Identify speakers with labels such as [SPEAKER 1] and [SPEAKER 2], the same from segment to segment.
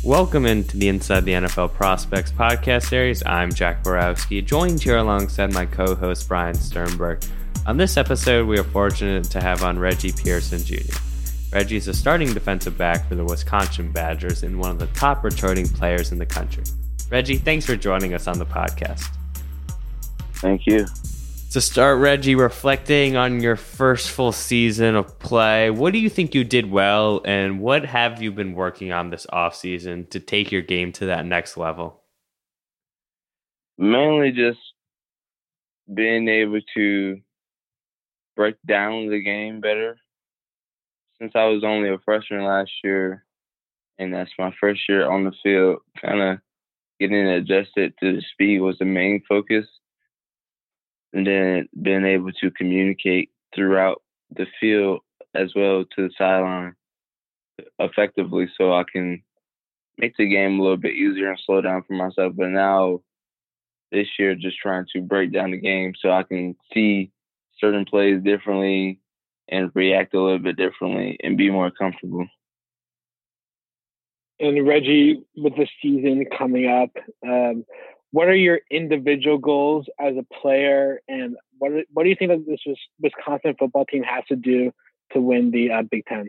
[SPEAKER 1] Welcome into the Inside the NFL Prospects podcast series. I'm Jack Borowski, joined here alongside my co-host Brian Sternberg. On this episode, we are fortunate to have on Reggie Pearson Jr. Reggie is a starting defensive back for the Wisconsin Badgers and one of the top returning players in the country. Reggie, thanks for joining us on the podcast.
[SPEAKER 2] Thank you.
[SPEAKER 1] To start, Reggie, reflecting on your first full season of play, what do you think you did well, and what have you been working on this offseason to take your game to that next level?
[SPEAKER 2] Mainly just being able to break down the game better. Since I was only a freshman last year, and that's my first year on the field, kind of getting adjusted to the speed was the main focus. And then being able to communicate throughout the field as well to the sideline effectively so I can make the game a little bit easier and slow down for myself. But now, this year, just trying to break down the game so I can see certain plays differently and react a little bit differently and be more comfortable.
[SPEAKER 3] And Reggie, with the season coming up, what are your individual goals as a player, and what do you think that this Wisconsin football team has to do to win the Big Ten?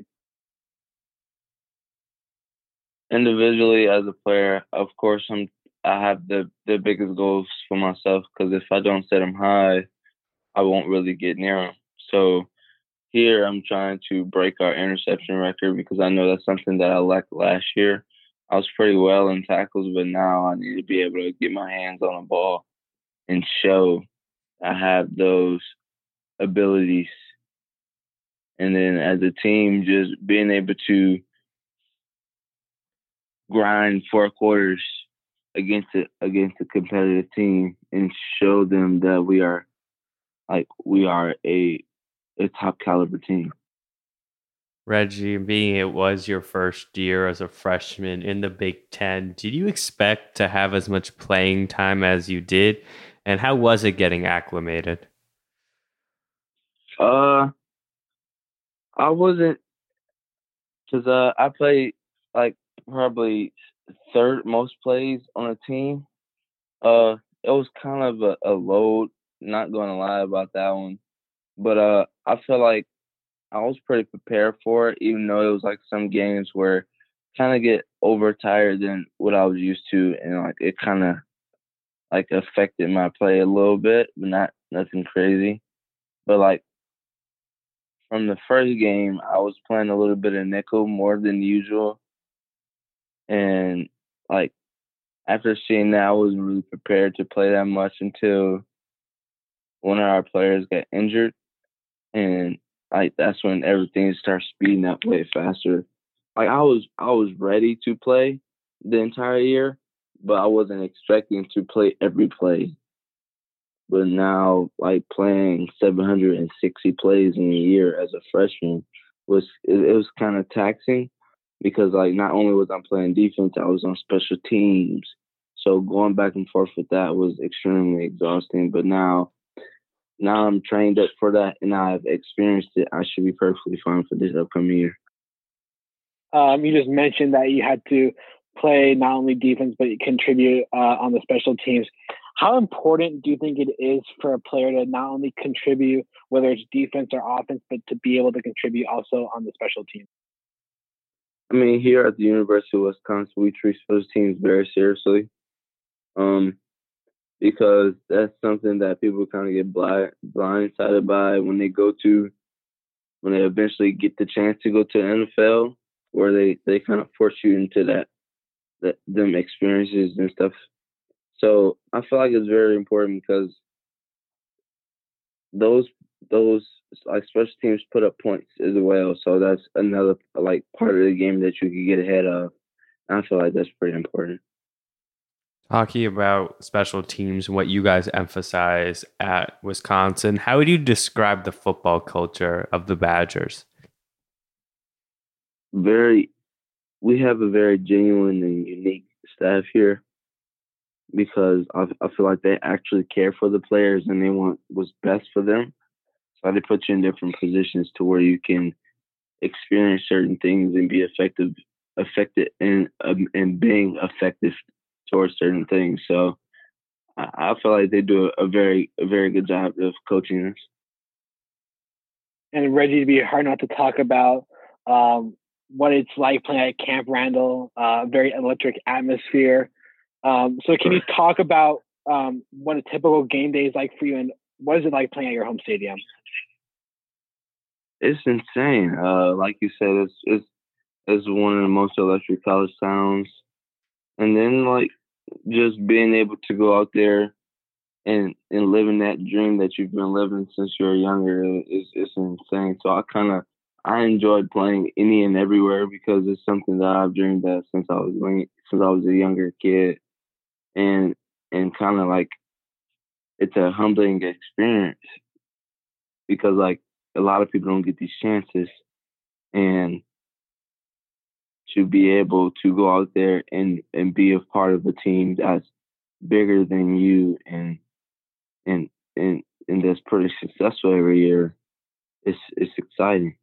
[SPEAKER 2] Individually, as a player, of course, I have the biggest goals for myself, because if I don't set them high, I won't really get near them. So here, I'm trying to break our interception record, because I know that's something that I lacked last year. I was pretty well in tackles, but now I need to be able to get my hands on the ball and show I have those abilities. And then as a team, just being able to grind 4 quarters against a competitive team and show them that we are a top caliber team.
[SPEAKER 1] Reggie, being it was your first year as a freshman in the Big Ten, did you expect to have as much playing time as you did? And how was it getting acclimated?
[SPEAKER 2] I wasn't, because I played like probably third most plays on a team. It was kind of a load, not going to lie about that one. But I feel like I was pretty prepared for it, even though it was like some games where kind of get overtired than what I was used to, and like it kind of like affected my play a little bit, but nothing crazy. But like from the first game, I was playing a little bit of nickel more than usual, and like after seeing that, I wasn't really prepared to play that much until one of our players got injured, and like that's when everything starts speeding up way faster. Like I was ready to play the entire year, but I wasn't expecting to play every play. But now, like playing 760 plays in a year as a freshman was kind of taxing, because like not only was I playing defense, I was on special teams. So going back and forth with that was extremely exhausting. But now I'm trained up for that, and I've experienced it. I should be perfectly fine for this upcoming year.
[SPEAKER 3] You just mentioned that you had to play not only defense, but you contribute on the special teams. How important do you think it is for a player to not only contribute, whether it's defense or offense, but to be able to contribute also on the special teams?
[SPEAKER 2] I mean, here at the University of Wisconsin, we treat special teams very seriously. Because that's something that people kind of get blindsided by when they eventually get the chance to go to the NFL, where they kind of force you into them experiences and stuff. So I feel like it's very important, because those like special teams put up points as well. So that's another like part of the game that you can get ahead of. And I feel like that's pretty important.
[SPEAKER 1] Talking about special teams, what you guys emphasize at Wisconsin, how would you describe the football culture of the Badgers?
[SPEAKER 2] We have a very genuine and unique staff here, because I feel like they actually care for the players and they want what's best for them. So they put you in different positions to where you can experience certain things and be effective affected in being effective towards certain things. So I feel like they do a very good job of coaching us.
[SPEAKER 3] And Reggie, it'd be hard not to talk about what it's like playing at Camp Randall, very electric atmosphere. So can you talk about what a typical game day is like for you, and what is it like playing at your home stadium?
[SPEAKER 2] It's insane. Like you said, it's one of the most electric college towns. And then like just being able to go out there and living that dream that you've been living since you were younger is insane. So I enjoyed playing any and everywhere because it's something that I've dreamed of since I was a younger kid, and kind of like it's a humbling experience because like a lot of people don't get these chances, and to be able to go out there and be a part of a team that's bigger than you and that's pretty successful every year, it's exciting.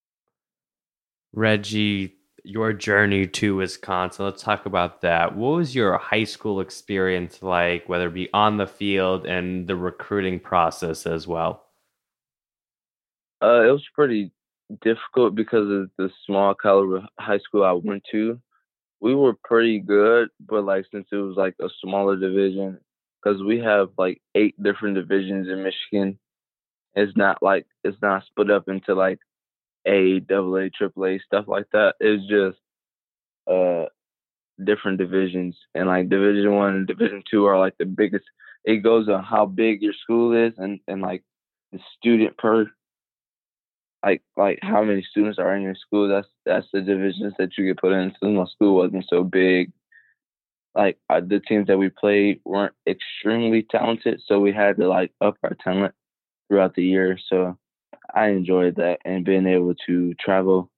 [SPEAKER 1] Reggie, your journey to Wisconsin, let's talk about that. What was your high school experience like, whether it be on the field and the recruiting process as well?
[SPEAKER 2] It was pretty difficult because of the small caliber high school I went to. We were pretty good, but like since it was like a smaller division, because we have like 8 different divisions in Michigan, it's not split up into like A, double A, triple A, stuff like that. It's just uh different divisions, and like Division 1 and Division 2 are like the biggest. It goes on how big your school is and like the student per like how many students are in your school. That's the divisions that you get put in. Since my school wasn't so big, like the teams that we played weren't extremely talented, so we had to like up our talent throughout the year. So I enjoyed that, and being able to travel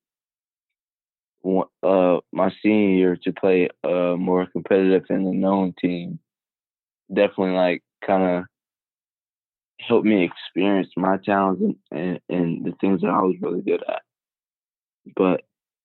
[SPEAKER 2] my senior year to play a more competitive and a known team definitely like kind of helped me experience my talents and the things that I was really good at. But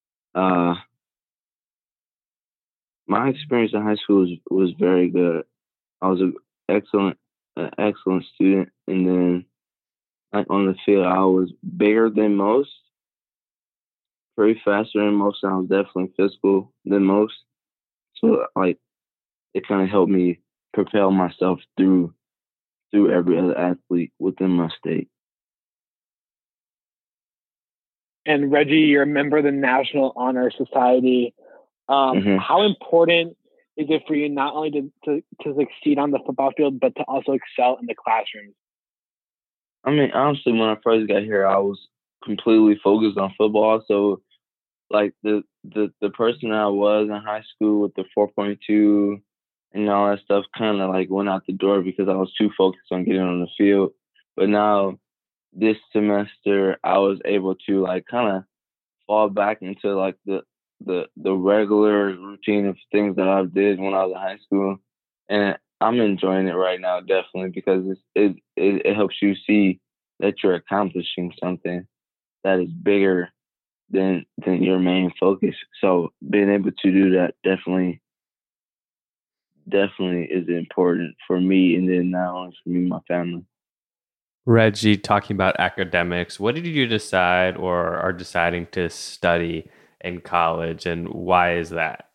[SPEAKER 2] my experience in high school was very good. I was an excellent student, and then like on the field, I was bigger than most, pretty faster than most, and I was definitely physical than most. So like it kind of helped me propel myself through every other athlete within my state.
[SPEAKER 3] And Reggie, you're a member of the National Honor Society. How important is it for you not only to succeed on the football field, but to also excel in the classrooms?
[SPEAKER 2] I mean, honestly, when I first got here, I was completely focused on football. So, like the person that I was in high school with the 4.2 and all that stuff, kind of like went out the door because I was too focused on getting on the field. But now, this semester, I was able to like kind of fall back into like the regular routine of things that I did when I was in high school, and I'm enjoying it right now definitely because it helps you see that you're accomplishing something that is bigger than your main focus. So being able to do that definitely is important for me, and then not only for me, my family.
[SPEAKER 1] Reggie, talking about academics, what did you decide or are deciding to study in college, and why is that?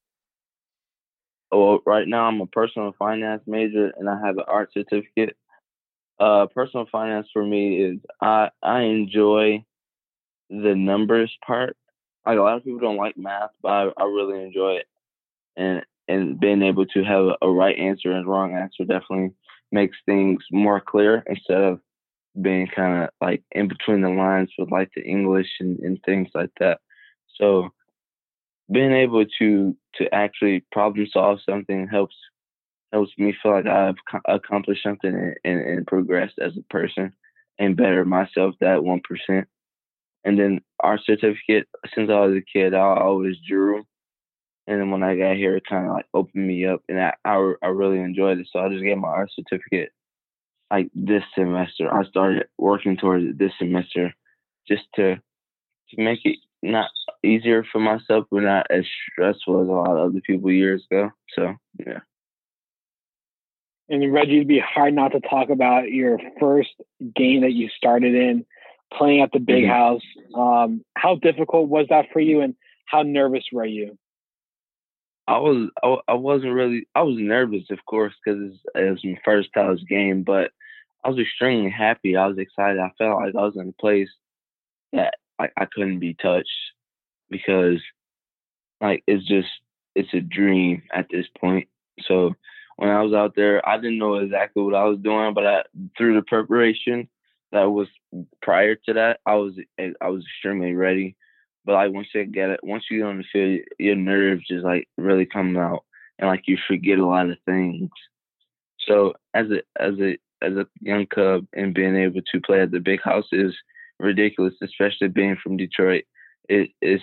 [SPEAKER 2] Well, right now I'm a personal finance major and I have an art certificate. Personal finance for me is I enjoy the numbers part. Like a lot of people don't like math, but I really enjoy it. And being able to have a right answer and wrong answer definitely makes things more clear instead of being kind of like in between the lines with like the English and things like that. So being able to actually problem solve something helps me feel like I've accomplished something and progressed as a person and better myself that 1%. And then our certificate, since I was a kid, I always drew. And then when I got here, it kind of like opened me up, and I really enjoyed it. So I just got my art certificate like this semester. I started working towards it this semester just to make it not easier for myself, but not as stressful as a lot of other people years ago. So yeah.
[SPEAKER 3] And Reggie, it'd be hard not to talk about your first game that you started in, playing at the big house. How difficult was that for you, and how nervous were you?
[SPEAKER 2] I wasn't really. I was nervous, of course, because it was my first college game, but I was extremely happy. I was excited. I felt like I was in a place that I couldn't be touched because it's a dream at this point. So when I was out there, I didn't know exactly what I was doing, but through the preparation that was prior to that, I was extremely ready. But like once you get on the field, your nerves just like really come out, and like you forget a lot of things. So as a young cub and being able to play at the big house is ridiculous, especially being from Detroit. It's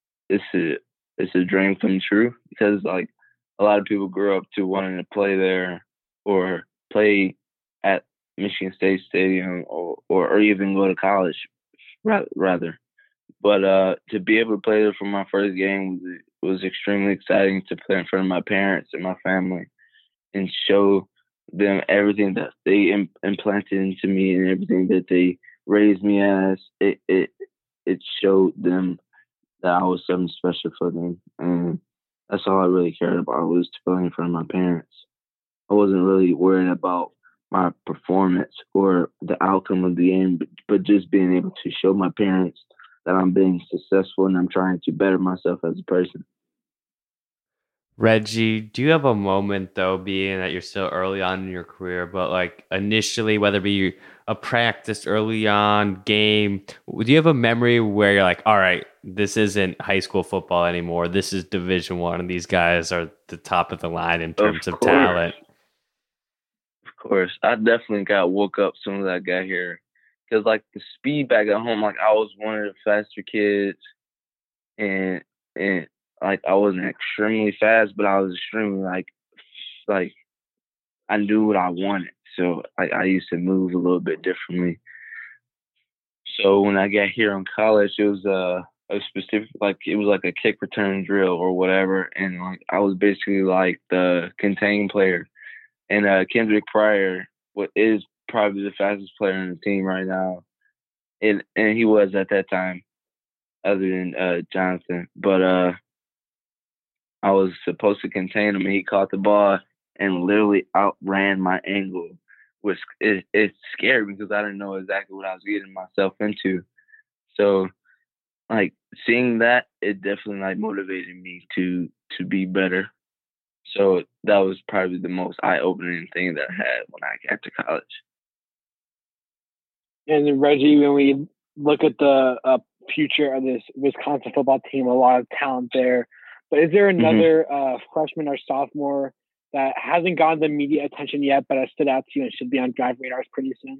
[SPEAKER 2] a dream come true because like a lot of people grow up to wanting to play there or play at Michigan State Stadium or even go to college rather. But to be able to play there for my first game was extremely exciting to play in front of my parents and my family and show them everything that they implanted into me and everything that they raised me as. It showed them that I was something special for them, and that's all I really cared about was to play in front of my parents. I wasn't really worried about my performance or the outcome of the game, but just being able to show my parents that I'm being successful and I'm trying to better myself as a person.
[SPEAKER 1] Reggie, do you have a moment though, being that you're still early on in your career, but like initially, whether it be a practice early on, game, do you have a memory where you're like, all right, this isn't high school football anymore. This is Division I, and these guys are the top of the line in terms of talent?
[SPEAKER 2] Of course. I definitely got woke up as soon as I got here. Because like the speed back at home, like I was one of the faster kids and like I wasn't extremely fast, but I was extremely like I knew what I wanted. So I used to move a little bit differently. So when I got here in college, it was a specific it was like a kick return drill or whatever, and like I was basically like the contain player. And Kendrick Pryor is probably the fastest player on the team right now, and he was at that time, other than Jonathan. But I was supposed to contain him, and he caught the ball and literally outran my angle, which it's scary because I didn't know exactly what I was getting myself into. So, like seeing that, it definitely like motivated me to be better. So that was probably the most eye-opening thing that I had when I got to college.
[SPEAKER 3] And Reggie, when we look at the future of this Wisconsin football team, a lot of talent there. But is there another freshman or sophomore that hasn't gotten the media attention yet, but has stood out to you and should be on draft radars pretty soon?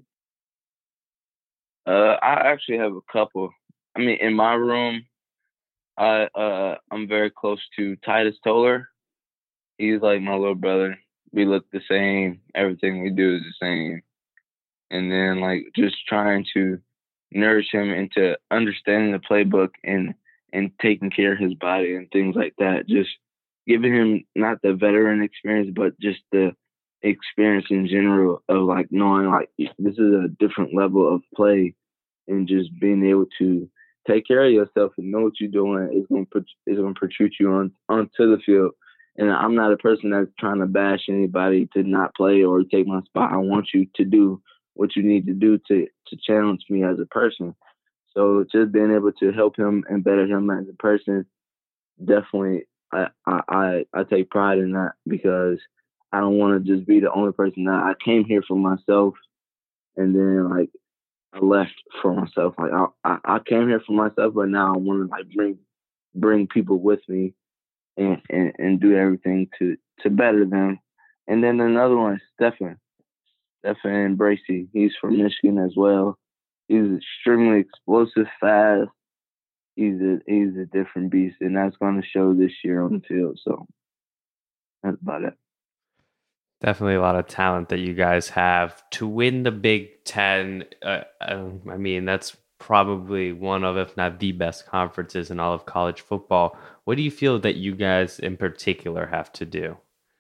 [SPEAKER 2] I actually have a couple. I mean, in my room, I'm very close to Titus Toller. He's like my little brother. We look the same. Everything we do is the same. And then like just trying to nourish him into understanding the playbook and taking care of his body and things like that. Just giving him not the veteran experience, but just the experience in general of like knowing like this is a different level of play and just being able to take care of yourself and know what you're doing is going to protrude you onto the field. And I'm not a person that's trying to bash anybody to not play or take my spot. I want you to do what you need to do to challenge me as a person. So just being able to help him and better him as a person, definitely I take pride in that because I don't want to just be the only person that I came here for myself and then like I left for myself. Like I came here for myself, but now I want to like bring people with me and do everything to better them. And then another one is Stephen Bracey. He's from Michigan as well. He's extremely explosive, fast. He's a different beast, and that's going to show this year on the field. So that's about it.
[SPEAKER 1] Definitely a lot of talent that you guys have to win the Big Ten. I mean, that's probably one of, if not the best conferences in all of college football. What do you feel that you guys in particular have to do?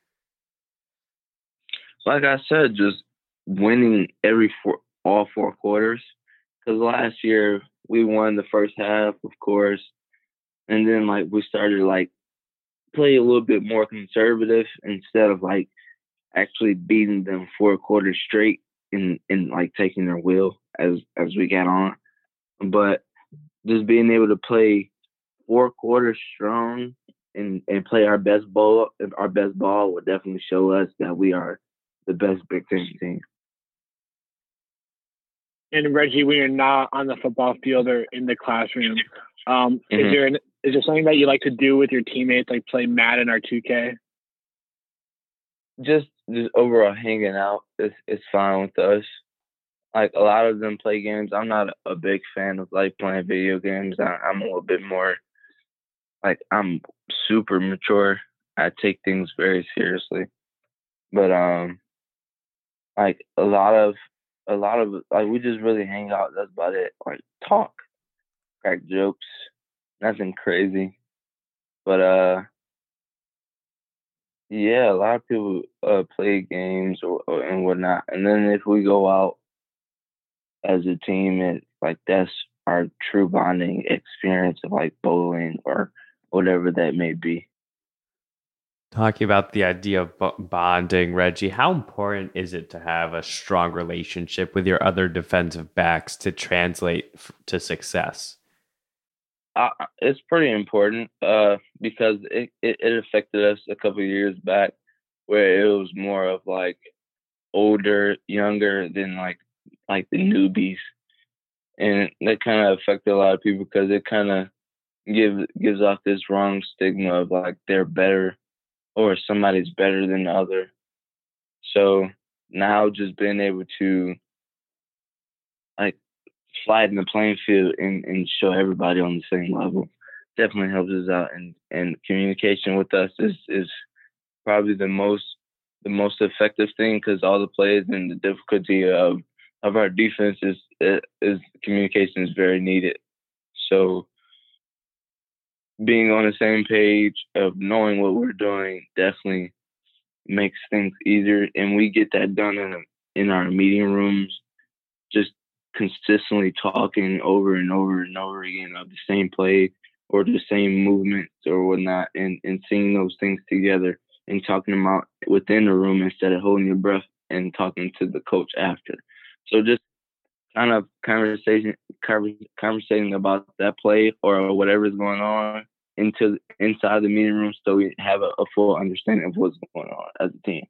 [SPEAKER 2] Like I said, just winning all 4 quarters. Because last year we won the first half, of course, and then like we started like play a little bit more conservative instead of like actually beating them 4 quarters straight and like taking their will as we got on. But just being able to play 4 quarters strong and play our best ball would definitely show us that we are the best Big Ten team.
[SPEAKER 3] And Reggie, when you're not on the football field or in the classroom, is there something that you like to do with your teammates, like play Madden or 2K?
[SPEAKER 2] Just overall hanging out is fine with us. Like a lot of them play games. I'm not a big fan of like playing video games. I'm a little bit more like I'm super mature. I take things very seriously. But like a lot of like we just really hang out. That's about it. Like talk, crack jokes, nothing crazy. But yeah, a lot of people play games and whatnot. And then if we go out as a team, it like that's our true bonding experience of like bowling or whatever that may be.
[SPEAKER 1] Talking about the idea of bonding, Reggie, how important is it to have a strong relationship with your other defensive backs to translate to success?
[SPEAKER 2] It's pretty important because it affected us a couple of years back where it was more of like older, younger than like the newbies, and that kind of affected a lot of people because it kind of gives off this wrong stigma of like they're better or somebody's better than the other. So now just being able to like flatten the playing field and show everybody on the same level definitely helps us out. And communication with us is probably the most effective thing because all the plays and the difficulty of our defense is communication is very needed. So being on the same page of knowing what we're doing definitely makes things easier, and we get that done in our meeting rooms, just consistently talking over and over and over again of the same play or the same movements or whatnot, and seeing those things together and talking them out within the room instead of holding your breath and talking to the coach after. So just kind of conversating about that play or whatever's going on inside the meeting room so we have a full understanding of what's going on as a team.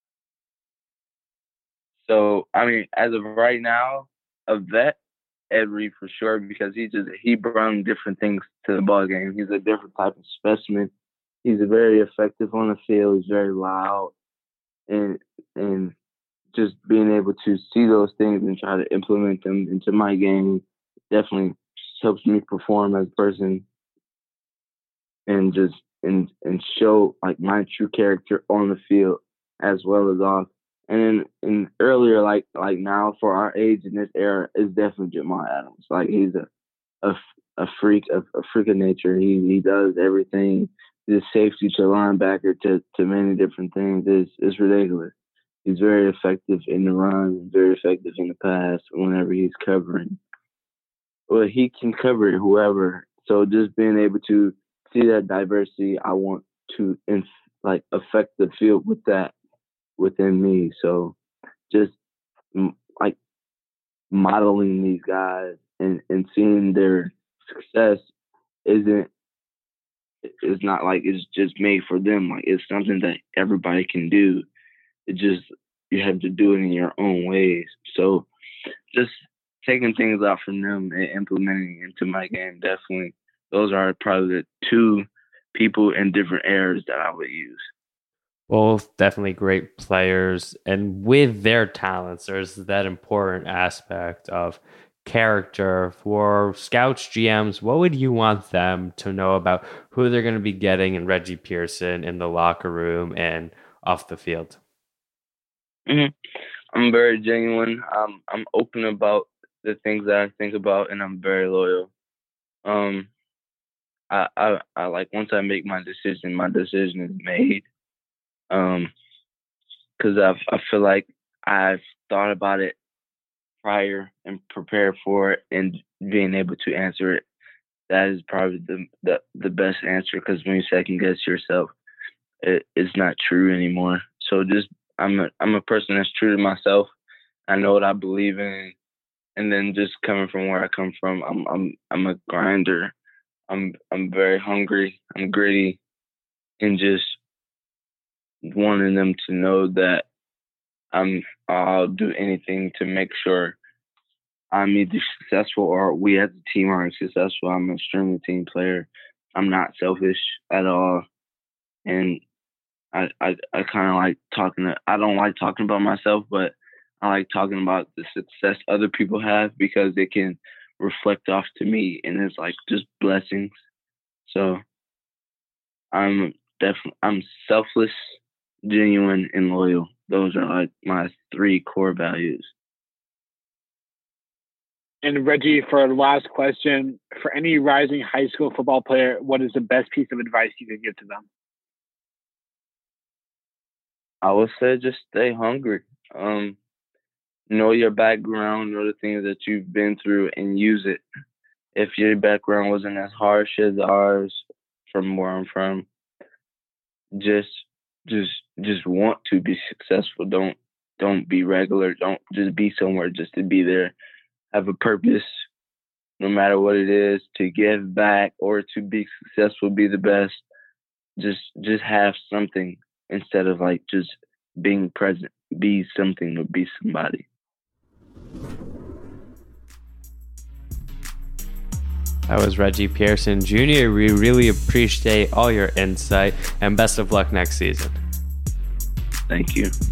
[SPEAKER 2] So, I mean, as of right now, a vet, Ed Reed for sure, because he brought different things to the ball game. He's a different type of specimen. He's very effective on the field. He's very loud, and just being able to see those things and try to implement them into my game definitely helps me perform as a person and just and show like my true character on the field as well as off. And then earlier, like now for our age in this era, is definitely Jamal Adams. Like he's a freak of nature. He does everything. His safety to linebacker to many different things is ridiculous. He's very effective in the run, very effective in the pass whenever he's covering. Well, he can cover whoever. So just being able to see that diversity, I want to affect the field with that within me. So just like modeling these guys and seeing their success is not like it's just made for them. Like it's something that everybody can do. It just you have to do it in your own ways. So just taking things out from them and implementing into my game, definitely those are probably the two people in different eras that I would use.
[SPEAKER 1] Both definitely great players, and with their talents, there's that important aspect of character. For scouts, GMs, what would you want them to know about who they're going to be getting in Reggie Pearson in the locker room and off the field?
[SPEAKER 2] Mm-hmm. I'm very genuine. I'm open about the things that I think about, and I'm very loyal. I like once I make my decision is made. Because I feel like I've thought about it prior and prepared for it, and being able to answer it. That is probably the best answer, because when you second guess yourself, it's not true anymore. So just I'm a person that's true to myself. I know what I believe in, and then just coming from where I come from, I'm a grinder. I'm very hungry. I'm gritty, and just wanting them to know that I'll do anything to make sure I'm either successful or we as a team are successful. I'm an extremely team player. I'm not selfish at all, and I kind of like talking. I don't like talking about myself, but I like talking about the success other people have, because it can reflect off to me, and it's like just blessings. So I'm selfless, genuine, and loyal. Those are like my 3 core values.
[SPEAKER 3] And Reggie, for the last question, for any rising high school football player, what is the best piece of advice you could give to them?
[SPEAKER 2] I would say just stay hungry. Know your background, know the things that you've been through, and use it. If your background wasn't as harsh as ours, from where I'm from, just want to be successful. Don't be regular. Don't just be somewhere just to be there. Have a purpose, no matter what it is, to give back or to be successful, be the best. Just have something instead of like just being present. Be something or be somebody.
[SPEAKER 1] That was Reggie Pearson Jr. We really appreciate all your insight, and best of luck next season.
[SPEAKER 2] Thank you.